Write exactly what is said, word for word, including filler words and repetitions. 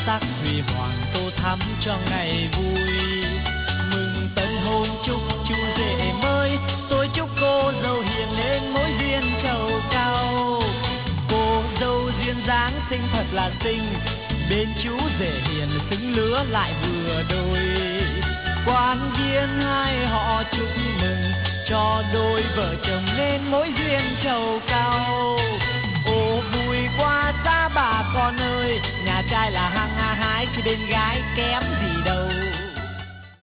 sắc huy hoàng tô thắm cho ngày vui. Mừng tân hôn chúc chú rể mới, tôi chúc cô dâu hiền nên mối duyên trầu cao. Cô dâu duyên dáng xinh thật là xinh, bên chú rể hiền xứng lứa lại vừa đôi. Quan viên hai họ chúc mừng cho đôi vợ chồng nên mối duyên trầu cao. Ô vui quá xa bà con ơi, nhà trai là hăng ha hái chứ bên gái kém gì đâu.